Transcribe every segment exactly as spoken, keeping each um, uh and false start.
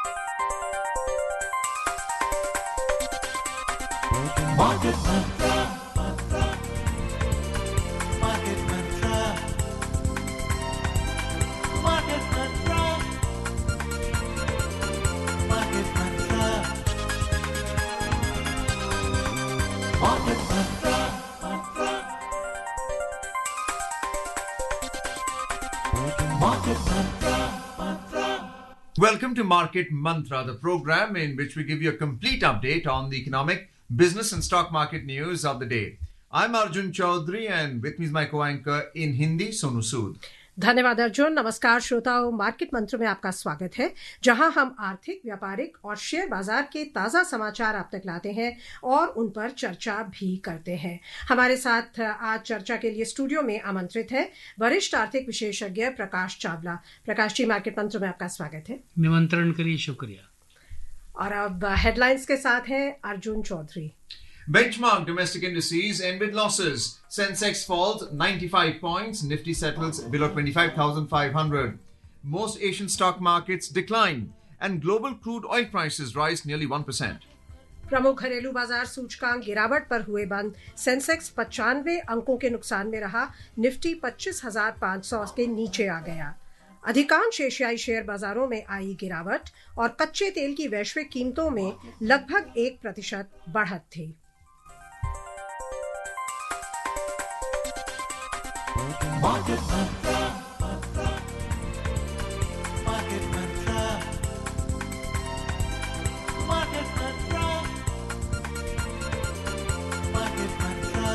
Market Mantra, Mantra, Market Mantra, Market Mantra, Market Mantra, Market Mantra, Mantra, Market Mantra, Mantra. Welcome to Market Mantra, the program in which we give you a complete update on the economic, business and stock market news of the day. I'm Arjun Chaudhary and with me is my co-anchor in Hindi, Sonu Sood. धन्यवाद अर्जुन। नमस्कार श्रोताओं, market मंत्र में आपका स्वागत है, जहां हम आर्थिक, व्यापारिक और शेयर बाजार के ताजा समाचार आप तक लाते हैं और उन पर चर्चा भी करते हैं। हमारे साथ आज चर्चा के लिए स्टूडियो में आमंत्रित है वरिष्ठ आर्थिक विशेषज्ञ प्रकाश चावला। प्रकाश जी, मार्केट मंत्र में आपका स्वागत है। निमंत्रण के लिए शुक्रिया। और अब हेडलाइंस के साथ हैं Arjun Chaudhary. Benchmark domestic indices end with losses. Sensex falls ninety-five points. Nifty settles below twenty-five thousand five hundred. Most Asian stock markets decline and global crude oil prices rise nearly one percent. प्रमुख घरेलू बाजार सूचकांक गिरावट पर हुए बंद। Sensex पचानवे अंकों के नुकसान में रहा। निफ्टी पच्चीस हजार पाँच सौ के नीचे आ गया। अधिकांश एशियाई शेयर बाजारों में आई गिरावट और कच्चे तेल की वैश्विक कीमतों में लगभग एक प्रतिशत बढ़त थी। Market Mantra, Mantra, Market Mantra, Market Mantra, Market Mantra,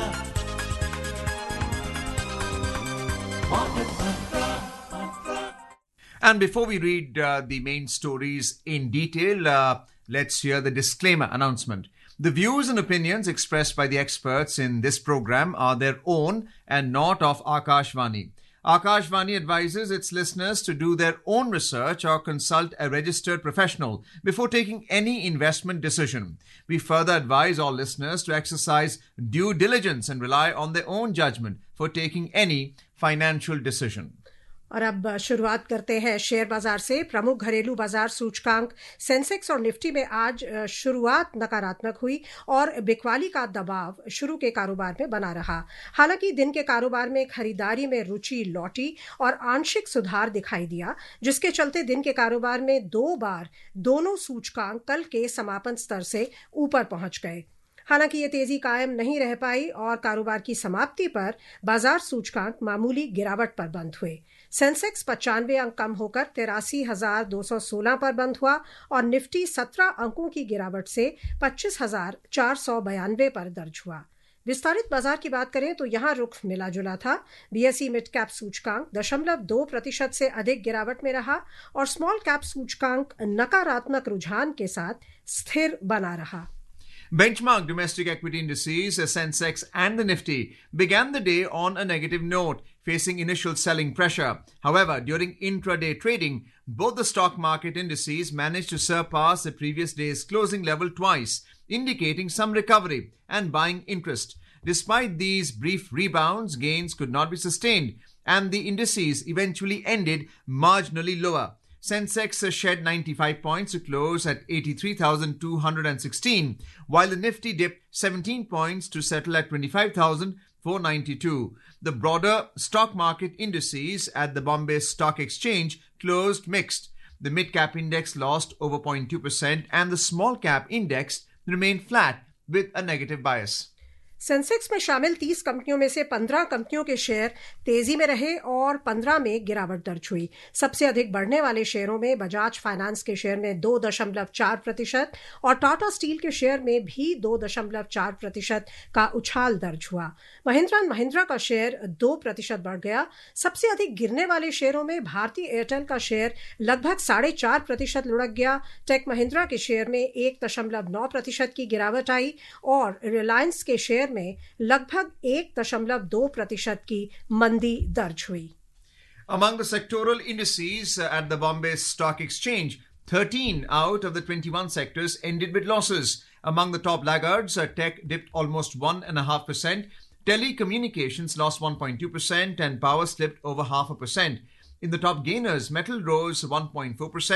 Market Mantra, Mantra. And before we read uh, the main stories in detail, uh, let's hear the disclaimer announcement. The views and opinions expressed by the experts in this program are their own and not of Akashvani. Akashvani advises its listeners to do their own research or consult a registered professional before taking any investment decision. We further advise all listeners to exercise due diligence and rely on their own judgment for taking any financial decision. और अब शुरुआत करते हैं share बाजार से। प्रमुख घरेलू बाजार सूचकांक सेंसेक्स और निफ्टी में आज शुरुआत नकारात्मक हुई और बिकवाली का दबाव शुरू के कारोबार में बना रहा। हालांकि दिन के कारोबार में खरीदारी में रुचि लौटी और आंशिक सुधार दिखाई दिया, जिसके चलते दिन के कारोबार में दो बार दोनों सूचकांक कल के समापन स्तर से ऊपर पहुंच गए। हालांकि ये तेजी कायम नहीं रह पाई और कारोबार की समाप्ति पर बाजार सूचकांक मामूली गिरावट पर बंद हुए। सेंसेक्स पचानवे अंक कम होकर तिरासी हजार दो सौ सोलह पर बंद हुआ और निफ्टी सत्रह अंकों की गिरावट से पच्चीस हजार चार सौ बयानवे पर दर्ज हुआ। विस्तारित बाजार की बात करें तो यहां रुख मिला जुला था। बीएसई मिड कैप सूचकांक दशमलव दो प्रतिशत से अधिक गिरावट में रहा और स्मॉल कैप सूचकांक नकारात्मक रुझान के साथ स्थिर बना रहा। Benchmark domestic equity indices, Sensex and the Nifty, began the day on a negative note, facing initial selling pressure. However, during intraday trading, both the stock market indices managed to surpass the previous day's closing level twice, indicating some recovery and buying interest. Despite these brief rebounds, gains could not be sustained, and the indices eventually ended marginally lower. Sensex shed ninety-five points to close at eighty-three thousand two hundred sixteen, while the Nifty dipped seventeen points to settle at twenty-five thousand four hundred ninety-two. The broader stock market indices at the Bombay Stock Exchange closed mixed. The mid-cap index lost over zero point two percent and the small-cap index remained flat with a negative bias. Sensex में शामिल तीस कंपनियों में से पंद्रह कंपनियों के share तेजी में रहे और पंद्रह में गिरावट दर्ज हुई। सबसे अधिक बढ़ने वाले शेयरों में बजाज फाइनेंस के शेयर में दो दशमलव चार प्रतिशत और टाटा स्टील के शेयर में भी दो दशमलव चार प्रतिशत का उछाल दर्ज हुआ। महिंद्रा एंड महिंद्रा का शेयर दो प्रतिशत बढ़ गया। सबसे अधिक गिरने वाले शेयरों में भारतीय एयरटेल का शेयर लगभग साढ़े चार प्रतिशत लुढ़क गया। टेक महिंद्रा के शेयर में एक दशमलव नौ प्रतिशत की गिरावट आई और रिलायंस के शेयर में लगभग एक दशमलव दो प्रतिशत की मंदी दर्ज हुई। Among the sectoral indices at the Bombay Stock Exchange, thirteen out of the twenty-one sectors ended with losses. Among the top laggards, tech dipped almost one point five percent, telecommunications lost one point two percent, and power slipped over half a percent. In the top gainers, metal rose one point four percent,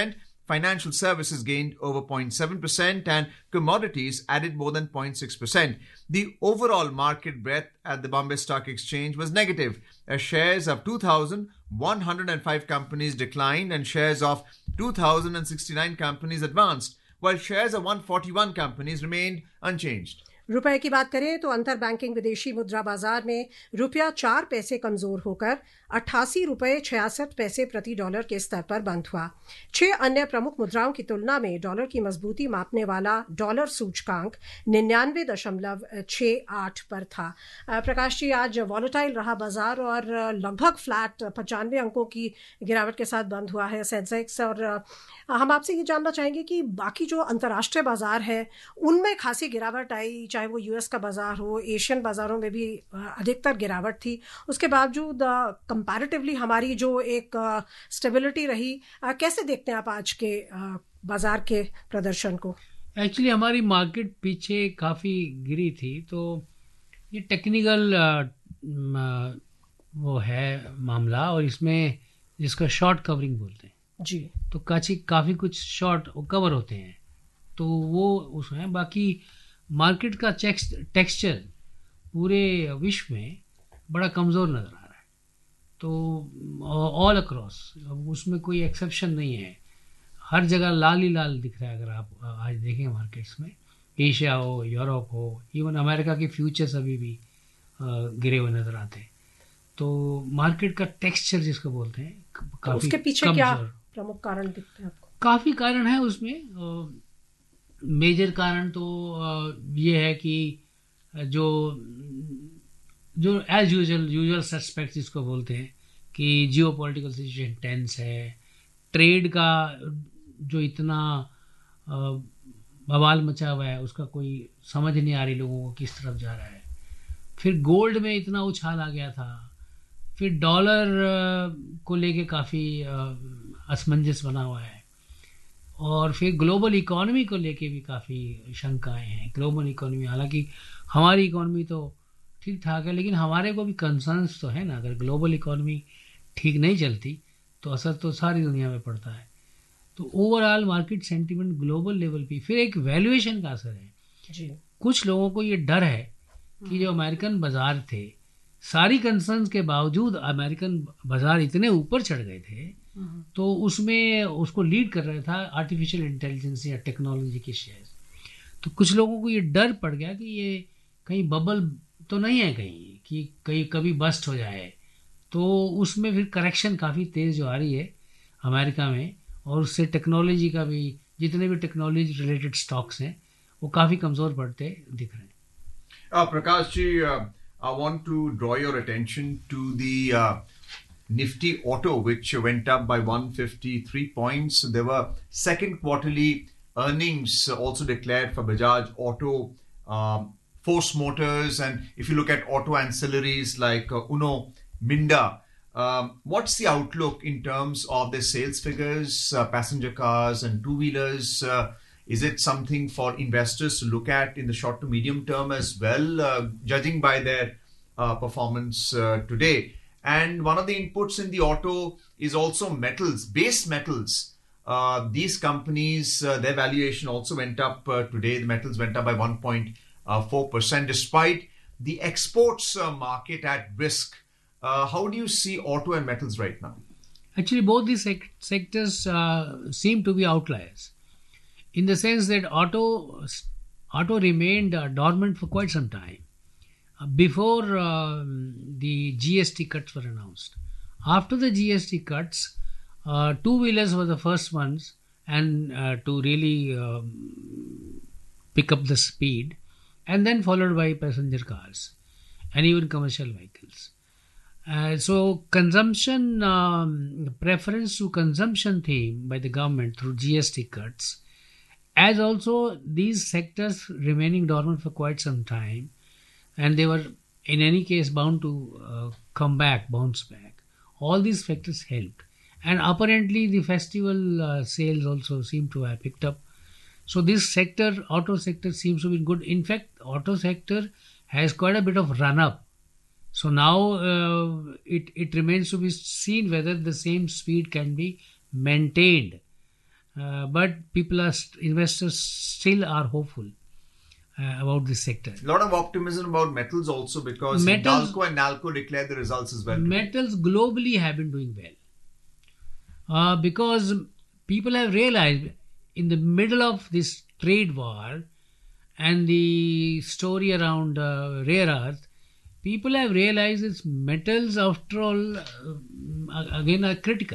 financial services gained over zero point seven percent and commodities added more than zero point six percent. The overall market breadth at the Bombay Stock Exchange was negative, as shares of two thousand one hundred five companies declined and shares of two thousand sixty-nine companies advanced, while shares of one hundred forty-one companies remained unchanged. रुपए की बात करें तो अंतर banking विदेशी मुद्रा बाजार में रुपया चार पैसे कमजोर होकर अट्ठासी रुपए छियासठ पैसे प्रति डॉलर के स्तर पर बंद हुआ। छह अन्य प्रमुख मुद्राओं की तुलना में डॉलर की मजबूती मापने वाला डॉलर सूचकांक निन्यानवे दशमलव छह आठ पर था। प्रकाश जी, आज वॉलेटाइल रहा बाजार और लगभग फ्लैट पचानवे अंकों की गिरावट के साथ बंद हुआ है सेंसेक्स। और हम आपसे ये जानना चाहेंगे कि बाकी जो अंतर्राष्ट्रीय बाजार है उनमें खासी गिरावट आई, चाहे वो यूएस का बाजार हो, एशियन बाजारों में भी अधिकतर गिरावट थी। उसके बावजूद कंपैरेटिवली हमारी जो एक स्टेबिलिटी रही, कैसे देखते हैं आप आज के बाजार के प्रदर्शन को? एक्चुअली हमारी मार्केट पीछे काफ़ी गिरी थी, तो ये टेक्निकल वो है मामला, और इसमें जिसका शॉर्ट कवरिंग बोलते हैं जी, तो काची काफ़ी कुछ शॉर्ट कवर होते हैं, तो वो उसमें बाकी मार्केट का टेक्सचर पूरे विश्व में बड़ा कमज़ोर नज़र आ रहा है। तो ऑल अक्रॉस, उसमें कोई एक्सेप्शन नहीं है, हर जगह लाल ही लाल दिख रहा है। अगर आप आज देखें मार्केट्स में, एशिया हो, यूरोप हो, इवन अमेरिका के फ्यूचर्स अभी भी गिरे हुए नज़र आते हैं। तो मार्केट का टेक्सचर जिसको बोलते हैं काफ़ी, उसके पीछे क्या प्रमुख कारण दिखते हैं आपको? काफ़ी कारण है उसमें। मेजर कारण तो ये है कि जो जो एज यूजुअल यूजुअल सस्पेक्ट जिसको बोलते हैं कि जियो पॉलिटिकल सिचुएशन टेंस है, ट्रेड का जो इतना बवाल मचा हुआ है उसका कोई समझ नहीं आ रही लोगों को किस तरफ जा रहा है। फिर गोल्ड में इतना उछाल आ गया था, फिर डॉलर को लेके काफ़ी असमंजस बना हुआ है, और फिर ग्लोबल इकोनॉमी को लेके भी काफ़ी शंकाएं हैं। ग्लोबल इकोनॉमी, हालांकि हमारी इकोनॉमी तो ठीक ठाक है, लेकिन हमारे को भी कंसर्न्स तो है ना। अगर ग्लोबल इकोनॉमी ठीक नहीं चलती तो असर तो सारी दुनिया में पड़ता है। तो overall market sentiment global level पे, फिर एक वैल्यूएशन का असर है जी। कुछ कुछ लोगों को ये डर है कि जो अमेरिकन बाजार थे, सारी कंसर्न्स के बावजूद अमेरिकन बाजार इतने ऊपर चढ़ गए थे, तो उसमें उसको लीड कर रहा था आर्टिफिशियल इंटेलिजेंस या टेक्नोलॉजी के शेयर्स। तो कुछ लोगों को ये डर पड़ गया कि ये कहीं बबल तो नहीं है, कहीं कि कहीं कभी बस्ट हो जाए। तो उसमें फिर करेक्शन काफ़ी तेज़ जो आ रही है अमेरिका में, और उससे टेक्नोलॉजी का भी, जितने भी टेक्नोलॉजी रिलेटेड स्टॉक्स हैं वो काफ़ी कमज़ोर पड़ते दिख रहे हैं। Uh, Prakash ji, uh, I want to draw your attention to the uh, Nifty Auto, which went up by one hundred fifty-three points. There were second quarterly earnings also declared for Bajaj Auto, um, Force Motors, and if you look at auto ancillaries like uh, Uno, Minda, um, what's the outlook in terms of their sales figures, uh, passenger cars and two-wheelers? Uh, Is it something for investors to look at in the short to medium term as well, uh, judging by their uh, performance uh, today? And one of the inputs in the auto is also metals, base metals. Uh, these companies, uh, their valuation also went up uh, today. The metals went up by one point four percent despite the exports uh, market at risk. Uh, how do you see auto and metals right now? Actually, both these sec- sectors uh, seem to be outliers, in the sense that auto auto remained uh, dormant for quite some time uh, before uh, the G S T cuts were announced. After the G S T cuts, uh, two-wheelers were the first ones and uh, to really um, pick up the speed, and then followed by passenger cars and even commercial vehicles. Uh, so consumption, um, preference to consumption theme by the government through G S T cuts, as also these sectors remaining dormant for quite some time, and they were in any case bound to uh, come back, bounce back. All these factors helped, and apparently the festival uh, sales also seem to have picked up. So this sector, auto sector, seems to be good. In fact, auto sector has quite a bit of run up. So now uh, it it remains to be seen whether the same speed can be maintained. uh, but people are st- investors still are hopeful uh, about this sector. A lot of optimism about metals also, because Metals- Nalco and Nalco declared the results as well today. Metals globally have been doing well uh, because people have realized in the middle of this trade war and the story around uh, rare earth, people have realized that metals, after all, uh, again are critical.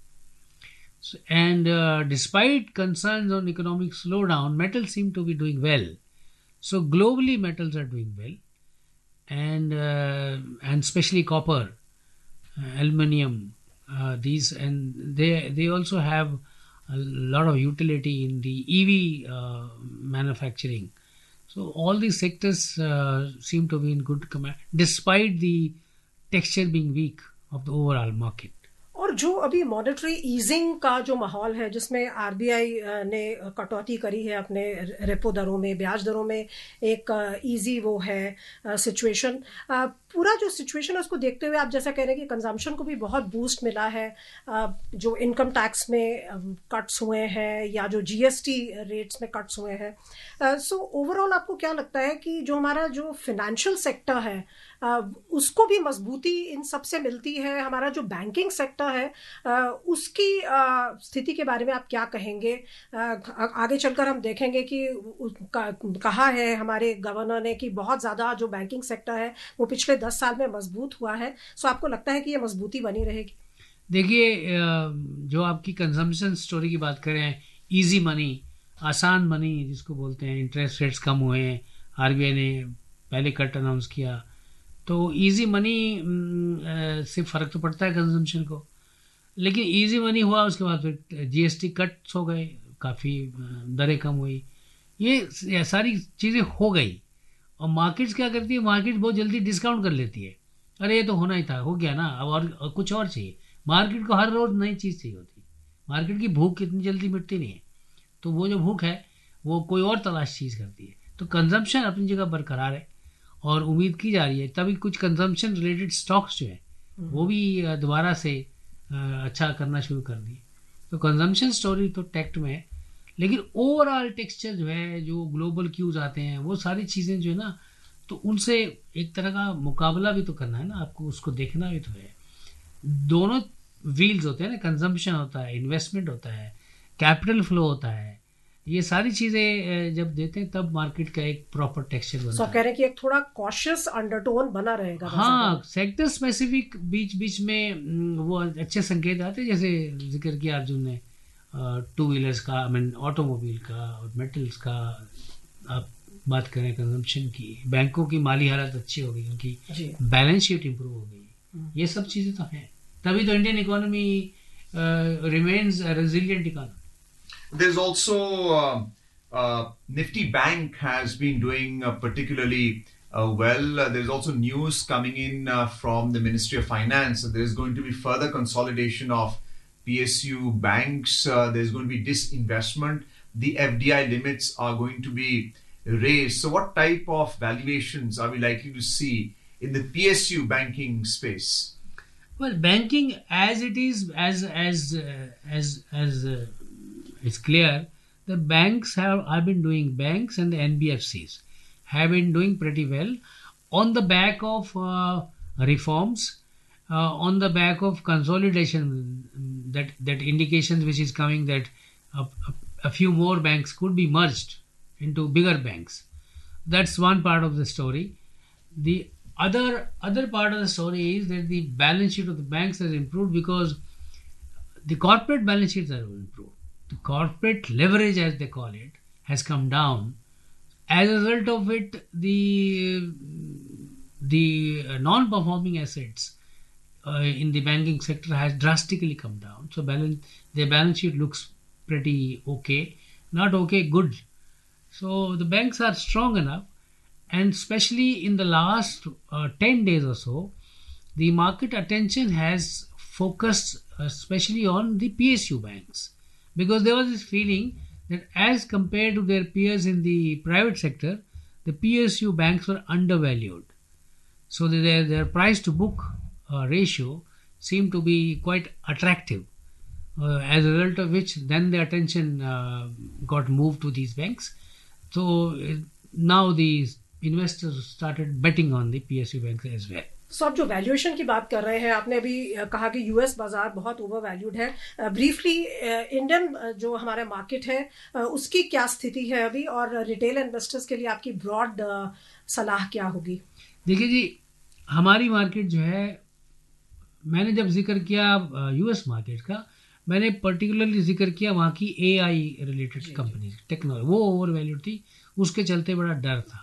So, and uh, despite concerns on economic slowdown, metals seem to be doing well. So globally, metals are doing well, and uh, and especially copper, uh, aluminium, uh, these, and they they also have a lot of utility in the E V uh, manufacturing. So all these sectors uh, seem to be in good command, despite the texture being weak of the overall market. और जो अभी monetary easing का जो माहौल है, जिसमें RBI ने कटौती करी है अपने रेपो दरों में, ब्याज दरों में, एक ईजी वो है सिचुएशन, पूरा जो सिचुएशन है उसको देखते हुए आप जैसा कह रहे हैं कि कंजम्पशन को भी बहुत बूस्ट मिला है, जो इनकम टैक्स में कट्स हुए हैं या जो जीएसटी रेट्स में कट्स हुए हैं, सो ओवरऑल आपको क्या लगता है कि जो हमारा जो फाइनेंशियल सेक्टर है उसको भी मजबूती इन सबसे मिलती है? हमारा जो बैंकिंग सेक्टर है उसकी स्थिति के बारे में आप क्या कहेंगे? आगे चलकर हम देखेंगे कि कहा है हमारे गवर्नर ने कि बहुत ज़्यादा जो बैंकिंग सेक्टर है वो पिछले दस साल में मजबूत हुआ है, सो आपको लगता है कि ये मजबूती बनी रहेगी? देखिए, जो आपकी कंजम्पशन स्टोरी की बात करें, इजी मनी, आसान मनी जिसको बोलते हैं, इंटरेस्ट रेट्स कम हुए हैं, आरबीआई ने पहले कट अनाउंस किया, तो इजी मनी से फ़र्क तो पड़ता है कंजम्पशन को, लेकिन इजी मनी हुआ उसके बाद फिर जीएसटी कट्स हो गए, काफ़ी दरें कम हुई, ये सारी चीज़ें हो गई। और मार्केट्स क्या करती है, मार्केट बहुत जल्दी डिस्काउंट कर लेती है, अरे ये तो होना ही था, हो गया ना, अब और, और कुछ और चाहिए। मार्केट को हर रोज़ नई चीज़ चाहिए होती है, मार्केट की भूख इतनी जल्दी मिटती नहीं है, तो वो जो भूख है वो कोई और तलाश चीज़ करती है। तो कंजम्पशन अपनी जगह बरकरार है और उम्मीद की जा रही है, तभी कुछ कंजम्पशन रिलेटेड स्टॉक्स जो है वो भी दोबारा से अच्छा करना शुरू कर दिए। तो कंजम्पशन स्टोरी तो टेक्ट में है, लेकिन ओवरऑल टेक्सचर जो है, जो ग्लोबल क्यूज आते हैं, वो सारी चीज़ें जो है ना, तो उनसे एक तरह का मुकाबला भी तो करना है ना आपको, उसको देखना भी तो है। दोनों व्हील्स होते हैं ना, कंजम्पशन होता है, इन्वेस्टमेंट होता है, कैपिटल फ्लो होता है, ये सारी चीजें जब देते हैं तब मार्केट का एक प्रॉपर टेक्सचर बनता so, है। कह रहे हैं कि एक थोड़ा कॉशियस अंडरटोन बना रहेगा। हाँ, सेक्टर स्पेसिफिक बीच बीच में वो अच्छे संकेत आते हैं, जैसे जिक्र किया अर्जुन ने टू व्हीलर्स का, आई मीन ऑटोमोबाइल का और मेटल्स का। आप बात करें कंजम्पशन की, बैंकों की माली हालत अच्छी हो गई, उनकी बैलेंस शीट इंप्रूव हो गई, ये सब चीजें तो हैं, तभी तो Indian economy remains resilient economy. There's also uh, uh, Nifty Bank has been doing uh, particularly uh, well. Uh, there's also news coming in uh, from the Ministry of Finance. So there's going to be further consolidation of P S U banks. Uh, there's going to be disinvestment. The F D I limits are going to be raised. So what type of valuations are we likely to see in the P S U banking space? Well, banking as it is, as as uh, as as uh, it's clear, the banks have, have been doing, banks and the N B F Cs have been doing pretty well on the back of uh, reforms, uh, on the back of consolidation, that, that indications which is coming that a, a, a few more banks could be merged into bigger banks. That's one part of the story. The other other part of the story is that the balance sheet of the banks has improved because the corporate balance sheets have improved. The corporate leverage, as they call it, has come down. As a result of it, the the non-performing assets uh, in the banking sector has drastically come down. So balance, their balance sheet looks pretty okay, not okay, good. So the banks are strong enough, and especially in the last uh, ten days or so, the market attention has focused especially on the P S U banks. Because there was this feeling that as compared to their peers in the private sector, the P S U banks were undervalued. So their, their price to book uh, ratio seemed to be quite attractive uh, as a result of which then the attention uh, got moved to these banks. So uh, now the investors started betting on the P S U banks as well. So आप जो valuation की बात कर रहे हैं, आपने अभी कहा कि यूएस बाजार बहुत ओवर वैल्यूड है. ब्रीफली इंडियन जो हमारा मार्केट है उसकी क्या स्थिति है अभी, और रिटेल इन्वेस्टर्स के लिए आपकी ब्रॉड सलाह क्या होगी? देखिए जी, हमारी मार्केट जो है, मैंने जब जिक्र किया यूएस मार्केट का, मैंने पर्टिकुलरली जिक्र किया वहाँ की एआई रिलेटेड कंपनी टेक्नोलॉजी, वो ओवर वैल्यूड थी, उसके चलते बड़ा डर था.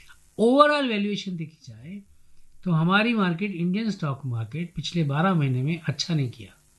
ओवरऑल वैल्यूएशन देखी जाए तो हमारी मार्केट, इंडियन स्टॉक मार्केट, पिछले बारह महीने में अच्छा नहीं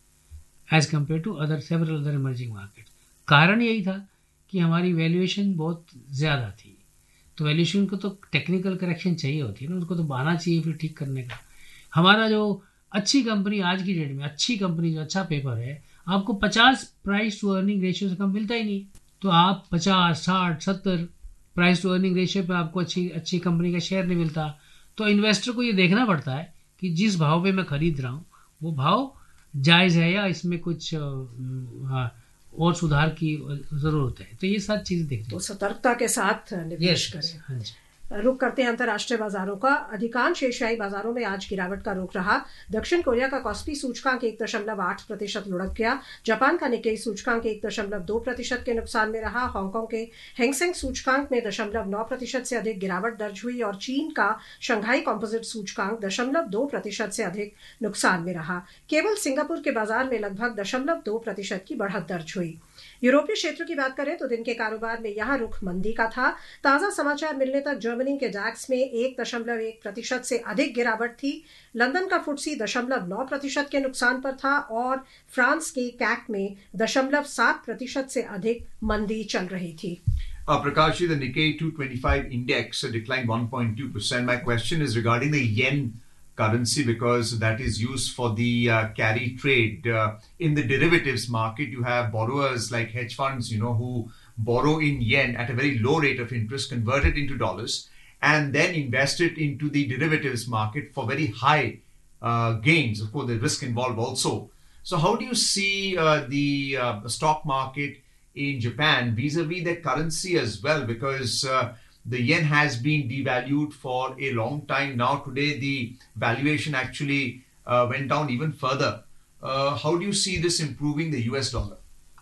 किया as compare to other several other emerging market. कारण यही था कि हमारी वैल्यूएशन बहुत ज़्यादा थी. तो वैल्यूएशन को तो टेक्निकल करेक्शन चाहिए होती है ना, उसको तो बहाना चाहिए फिर ठीक करने का. हमारा जो अच्छी कंपनी आज की डेट में, अच्छी कंपनी जो अच्छा पेपर है, आपको पचास प्राइस टू अर्निंग रेशियो से कम मिलता ही नहीं. तो आप पचास, साठ, सत्तर प्राइस टू अर्निंग रेशियो पे आपको अच्छी अच्छी कंपनी का शेयर नहीं मिलता. तो इन्वेस्टर को ये देखना पड़ता है कि जिस भाव पे मैं खरीद रहा हूँ वो भाव जायज़ है या इसमें कुछ हाँ, और सुधार की ज़रूरत है. तो ये सारी चीज़ें देखनी. तो सतर्कता के साथ निवेश करें. हाँ जी. रुक करते हैं अंतर्राष्ट्रीय बाजारों का. अधिकांश एशियाई बाजारों में आज गिरावट का रुख रहा. दक्षिण कोरिया का कॉस्पी सूचकांक एक दशमलव आठ प्रतिशत लुढ़क गया. जापान का निक्केई सूचकांक एक दशमलव दो प्रतिशत के नुकसान में रहा. हांगकांग के हैंगसेंग सूचकांक में दशमलव नौ प्रतिशत से अधिक गिरावट दर्ज हुई और चीन का शंघाई कॉम्पोजिट सूचकांक दशमलव दो प्रतिशत से अधिक नुकसान में रहा. केवल सिंगापुर के बाजार में लगभग दशमलव दो प्रतिशत की बढ़त दर्ज हुई. यूरोपीय क्षेत्र की बात करें तो दिन के कारोबार में यहां रुख मंदी का था. ताजा समाचार मिलने तक जर्मनी के डैक्स में एक दशमलव एक प्रतिशत से अधिक गिरावट थी. लंदन का फुटसी दशमलव नौ प्रतिशत के नुकसान पर था और फ्रांस के कैक में दशमलव सात प्रतिशत से अधिक मंदी चल रही थी. Uh, Prakash, the Nikkei two twenty-five index uh, declined one point two percent. My question is regarding the yen currency, because that is used for the uh, carry trade. Uh, in the derivatives market, you have borrowers like hedge funds, you know, who borrow in yen at a very low rate of interest, convert it into dollars, and then invest it into the derivatives market for very high uh, gains. Of course, the risk involved also. So how do you see uh, the uh, stock market in Japan vis-a-vis their currency as well? Because uh, the yen has been devalued for a long time now. Today, the valuation actually uh, went down even further. Uh, how do you see this improving the U S dollar?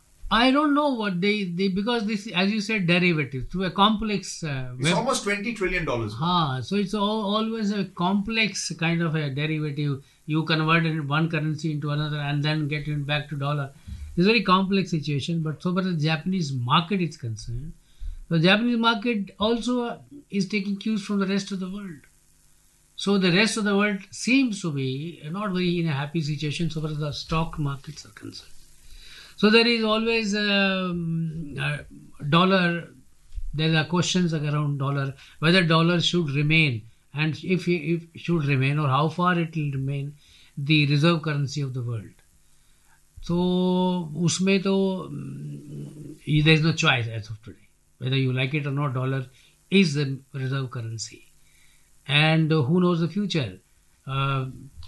I don't know what they, they because this, as you said, derivative through a complex. Uh, It's web, almost twenty trillion dollars. Ah, so it's all, always a complex kind of a derivative. You convert in one currency into another and then get it back to dollar. It's a very complex situation. But so far as the Japanese market is concerned, the Japanese market also is taking cues from the rest of the world. So the rest of the world seems to be not very in a happy situation so far as the stock markets are concerned. So there is always um, a dollar. There are questions around dollar, whether dollar should remain, and if if it should remain, or how far it will remain the reserve currency of the world. So उसमें तो there is no choice as of today. Whether you like it or not, dollar is the reserve currency. And uh, who knows the future? Uh,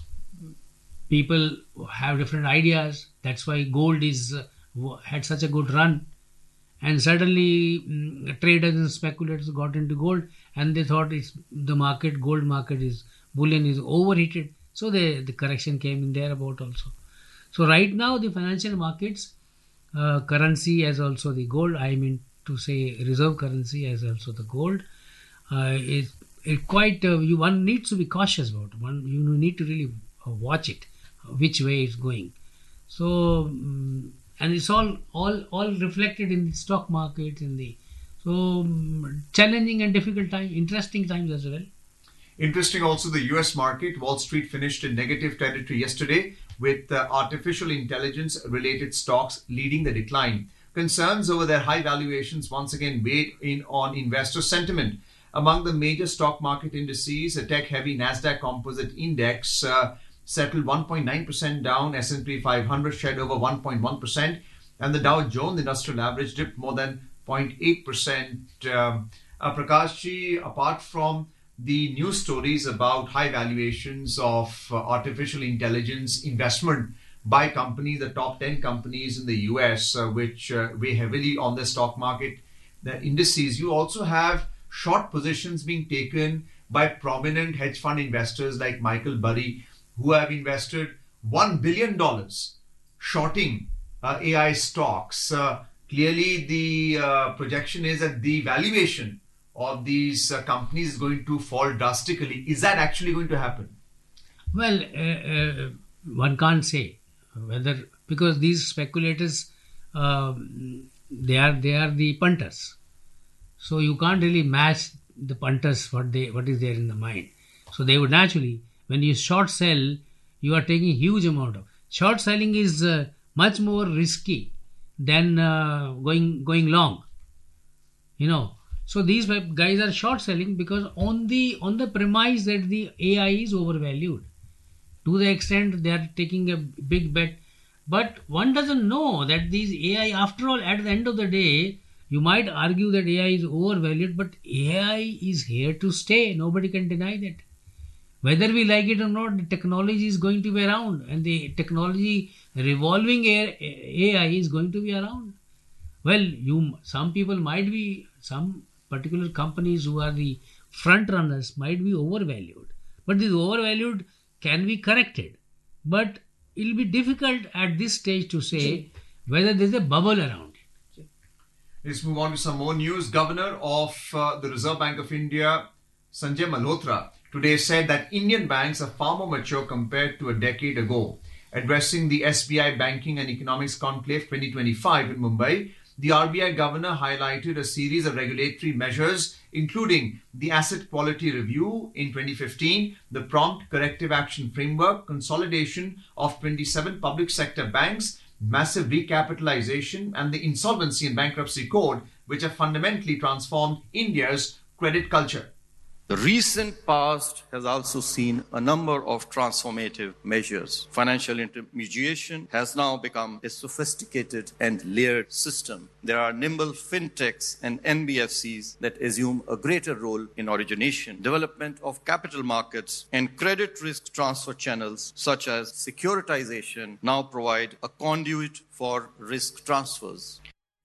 people have different ideas. That's why gold is uh, had such a good run. And suddenly um, traders and speculators got into gold and they thought it's the market, gold market is, bullion is overheated. So the, the correction came in there about also. So right now the financial markets, uh, currency as also the gold, I mean to say reserve currency as also the gold, uh, is it quite, uh, you, one needs to be cautious about it. One, you need to really watch it, which way it's going. So, um, and it's all, all, all reflected in the stock market, in the, so um, challenging and difficult time, interesting times as well. Interesting also the U S market. Wall Street finished in negative territory yesterday with uh, artificial intelligence related stocks leading the decline. Concerns over their high valuations once again weighed in on investor sentiment. Among the major stock market indices, a tech-heavy Nasdaq Composite Index uh, settled one point nine percent down. S and P five hundred shed over one point one percent. And the Dow Jones Industrial Average dipped more than zero point eight percent. Um, uh, Prakash ji, apart from the news stories about high valuations of uh, artificial intelligence investment by companies, the top ten companies in the U S, uh, which uh, weigh heavily on the stock market, the indices. You also have short positions being taken by prominent hedge fund investors like Michael Burry, who have invested one billion dollars shorting uh, A I stocks. Uh, clearly, the uh, projection is that the valuation of these uh, companies is going to fall drastically. Is that actually going to happen? Well, uh, uh, one can't say whether, because these speculators, uh, they are they are the punters, so you can't really match the punters what they what is there in the mind. So they would naturally, when you short sell, you are taking huge amount of short selling is uh, much more risky than uh, going going long. You know, so these guys are short selling because on the on the premise that the A I is overvalued. To the extent they are taking a big bet. But one doesn't know that these A I, after all, at the end of the day, you might argue that A I is overvalued, but A I is here to stay. Nobody can deny that. Whether we like it or not, the technology is going to be around, and the technology revolving A I is going to be around. Well, you some people might be, some particular companies who are the front runners might be overvalued. But this overvalued can be corrected, but it will be difficult at this stage to say whether there is a bubble around it. Let's move on to some more news. Governor of uh, the Reserve Bank of India, Sanjay Malhotra, today said that Indian banks are far more mature compared to a decade ago. Addressing the S B I Banking and Economics Conclave twenty twenty-five in Mumbai, the R B I governor highlighted a series of regulatory measures, including the Asset Quality Review in twenty fifteen, the Prompt Corrective Action Framework, consolidation of twenty-seven public sector banks, massive recapitalization, and the Insolvency and Bankruptcy Code, which have fundamentally transformed India's credit culture. The recent past has also seen a number of transformative measures. Financial intermediation has now become a sophisticated and layered system. There are nimble fintechs and N B F Cs that assume a greater role in origination, development of capital markets, and credit risk transfer channels such as securitization now provide a conduit for risk transfers.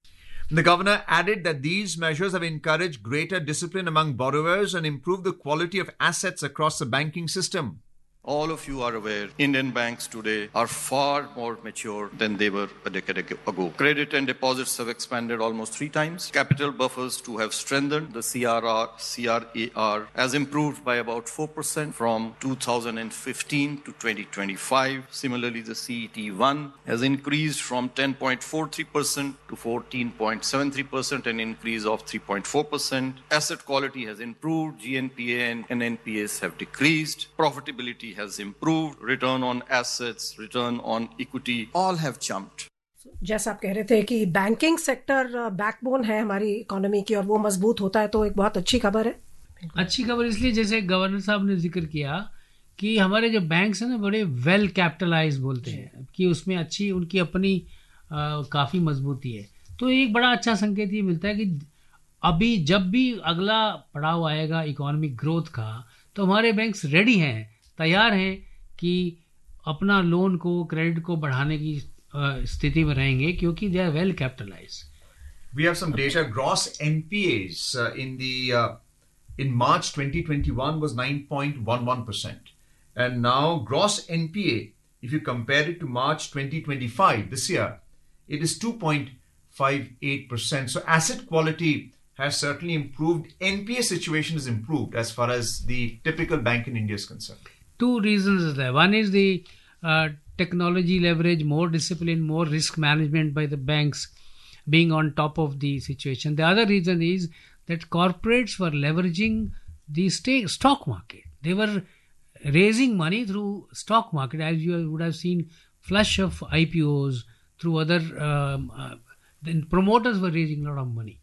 The governor added that these measures have encouraged greater discipline among borrowers and improved the quality of assets across the banking system. All of you are aware, Indian banks today are far more mature than they were a decade ago. Credit and deposits have expanded almost three times. Capital buffers too have strengthened. The C R R, C R A R has improved by about four percent from two thousand fifteen to twenty twenty-five. Similarly, the C E T one has increased from ten point four three percent to fourteen point seven three percent, an increase of three point four percent. Asset quality has improved. G N P A and N P As have decreased. Profitability has improved, return on assets, return on equity, all have jumped. जैसा आप कह रहे थे कि banking sector backbone है हमारी economy की और वो मजबूत होता है, तो एक बहुत अच्छी खबर है. अच्छी खबर इसलिए, जैसे गवर्नर साहब ने जिक्र किया कि हमारे जो बैंक्स हैं ना बड़े वेल कैपिटलाइज बोलते हैं कि उसमें अच्छी उनकी अपनी आ, काफ़ी मजबूती है. तो एक बड़ा अच्छा संकेत ये मिलता है कि अभी जब भी अगला पड़ाव आएगा इकोनॉमिक ग्रोथ का, तो हमारे बैंक्स रेडी हैं, तैयार हैं कि अपना लोन को, क्रेडिट को बढ़ाने की स्थिति में रहेंगे क्योंकि they are well capitalised. We have some data. Gross N P As uh, in the uh, in March twenty twenty-one was nine point one one percent, and now gross N P A, if you compare it to March twenty twenty-five this year, it is two point five eight percent. So asset quality has certainly improved. N P A situation is improved as far as the typical bank in India is concerned. Two reasons is there. One is the uh, technology leverage, more discipline, more risk management by the banks being on top of the situation. The other reason is that corporates were leveraging the stake, stock market. They were raising money through stock market, as you would have seen flush of I P Os through other, um, uh, then promoters were raising a lot of money.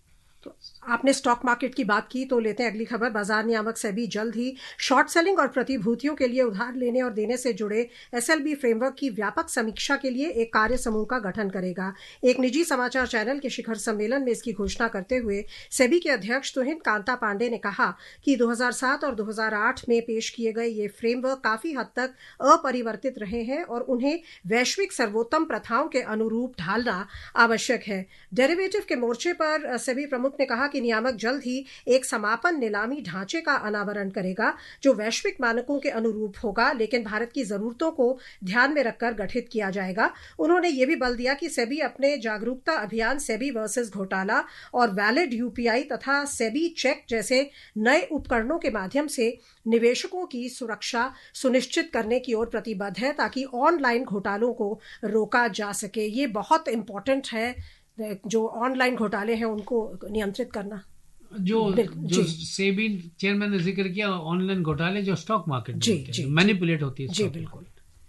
आपने stock market की बात की तो लेते हैं अगली खबर। बाजार नियामक सेबी जल्द ही शॉर्ट सेलिंग और प्रतिभूतियों के लिए उधार लेने और देने से जुड़े एसएलबी फ्रेमवर्क की व्यापक समीक्षा के लिए एक कार्य समूह का गठन करेगा। एक निजी समाचार चैनल के शिखर सम्मेलन में इसकी घोषणा करते हुए सेबी के अध्यक्ष तुहिन कांता पांडे ने कहा कि दो हज़ार सात और दो हज़ार आठ में पेश किए गए ये फ्रेमवर्क काफी हद तक अपरिवर्तित रहे हैं और उन्हें वैश्विक सर्वोत्तम प्रथाओं के अनुरूप ढालना आवश्यक है। डेरिवेटिव के मोर्चे पर सेबी प्रमुख ने कहा कि नियामक जल्द ही एक समापन नीलामी ढांचे का अनावरण करेगा जो वैश्विक मानकों के अनुरूप होगा, लेकिन भारत की जरूरतों को ध्यान में रखकर गठित किया जाएगा। उन्होंने ये भी बल दिया कि सेबी अपने जागरूकता अभियान सेबी वर्सेस घोटाला और वैलिड यूपीआई तथा सेबी चेक जैसे नए उपकरणों के माध्यम से निवेशकों की सुरक्षा सुनिश्चित करने की ओर प्रतिबद्ध है ताकि ऑनलाइन घोटालों को रोका जा सके। ये बहुत इंपॉर्टेंट है, जो ऑनलाइन घोटाले हैं उनको नियंत्रित करना। जो जो सेबी चेयरमैन ने जिक्र किया ऑनलाइन घोटाले जो स्टॉक मार्केट में मैनिपुलेट होती है। जी बिल्कुल।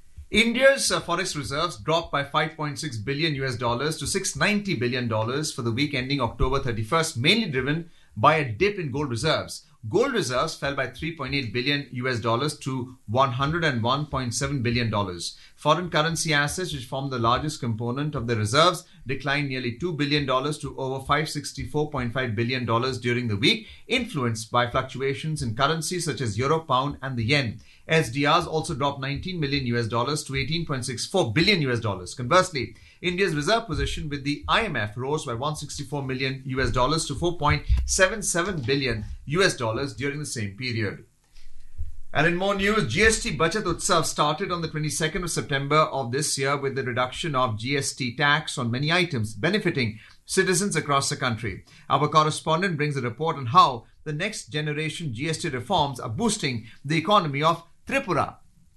India's uh, forest reserves dropped by five point six billion U S dollars to six hundred ninety billion dollars for the week ending October thirty-first, mainly driven by a dip in gold reserves. Gold reserves fell by three point eight billion U S dollars to one hundred one point seven billion dollars. Foreign currency assets, which form the largest component of the reserves, declined nearly two billion dollars to over five hundred sixty-four point five billion dollars during the week, influenced by fluctuations in currencies such as euro, pound, and the yen. S D Rs also dropped nineteen million U S dollars to eighteen point six four billion U S dollars. Conversely, India's reserve position with the I M F rose by one hundred sixty-four million U S dollars to four point seven seven billion U S dollars during the same period. And in more news, G S T Bachat Utsav started on the twenty-second of September of this year with the reduction of G S T tax on many items, benefiting citizens across the country. Our correspondent brings a report on how the next generation G S T reforms are boosting the economy of Tripura.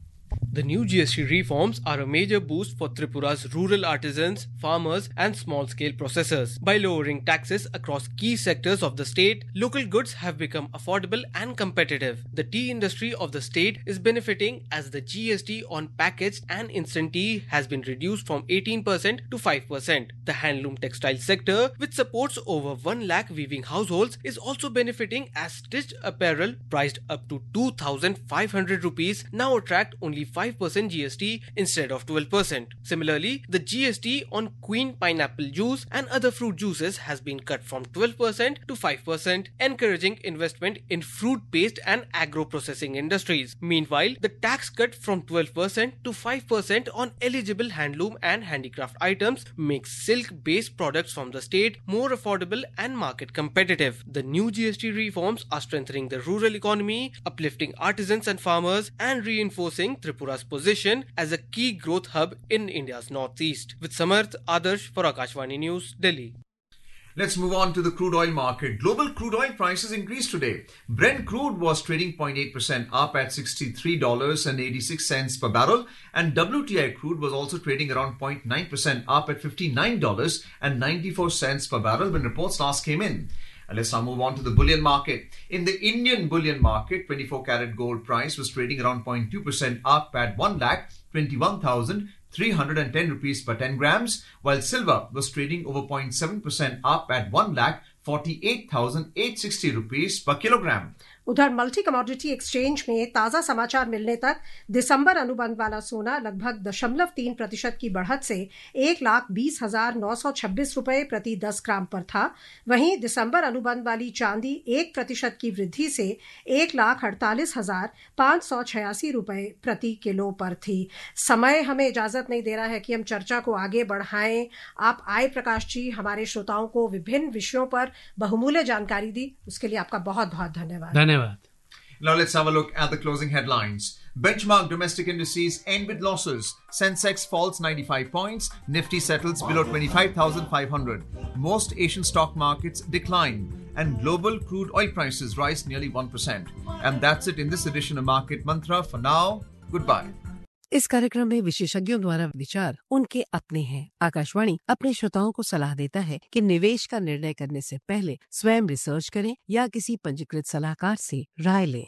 The new G S T reforms are a major boost for Tripura's rural artisans, farmers and small-scale processors. By lowering taxes across key sectors of the state, local goods have become affordable and competitive. The tea industry of the state is benefiting as the G S T on packaged and instant tea has been reduced from eighteen percent to five percent. The handloom textile sector, which supports over one lakh weaving households, is also benefiting as stitched apparel priced up to two thousand five hundred rupees now attract only five percent G S T instead of twelve percent. Similarly, the G S T on Queen pineapple juice and other fruit juices has been cut from twelve percent to five percent, encouraging investment in fruit-based and agro-processing industries. Meanwhile, the tax cut from twelve percent to five percent on eligible handloom and handicraft items makes silk-based products from the state more affordable and market competitive. The new G S T reforms are strengthening the rural economy, uplifting artisans and farmers, and reinforcing Tripura's position as a key growth hub in India's northeast. With Samarth Adarsh for Akashvani News, Delhi. Let's move on to the crude oil market. Global crude oil prices increased today. Brent crude was trading zero point eight percent up at sixty-three dollars and eighty-six cents per barrel, and W T I crude was also trading around zero point nine percent up at fifty-nine dollars and ninety-four cents per barrel when reports last came in. And let's now move on to the bullion market. In the Indian bullion market, twenty-four karat gold price was trading around zero point two percent up at one lakh twenty-one thousand three hundred ten rupees per ten grams, while silver was trading over zero point seven percent up at one lakh forty-eight thousand eight hundred sixty rupees per kilogram. उधर multi commodity exchange में ताज़ा समाचार मिलने तक दिसंबर अनुबंध वाला सोना लगभग दशमलव तीन प्रतिशत की बढ़त से एक लाख बीस हजार नौ सौ छब्बीस रुपये प्रति दस ग्राम पर था। वहीं दिसंबर अनुबंध वाली चांदी एक प्रतिशत की वृद्धि से एक लाख अड़तालीस हजार पाँच सौ छियासी रुपये प्रति किलो पर थी। समय हमें इजाजत नहीं दे रहा है कि हम चर्चा को आगे बढ़ाएं। आप आए प्रकाश जी हमारे श्रोताओं को विभिन्न विषयों पर बहुमूल्य जानकारी दी, उसके लिए आपका बहुत बहुत धन्यवाद। धन्यवाद। Now let's have a look at the closing headlines. Benchmark domestic indices end with losses. Sensex falls ninety-five points. Nifty settles below twenty-five thousand five hundred. Most Asian stock markets decline. And global crude oil prices rise nearly one percent. And that's it in this edition of Market Mantra. For now, goodbye. इस कार्यक्रम में विशेषज्ञों द्वारा विचार उनके अपने हैं। आकाशवाणी अपने श्रोताओं को सलाह देता है कि निवेश का निर्णय करने से पहले स्वयं रिसर्च करें या किसी पंजीकृत सलाहकार से राय लें।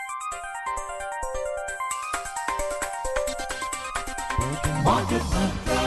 Market Mantra.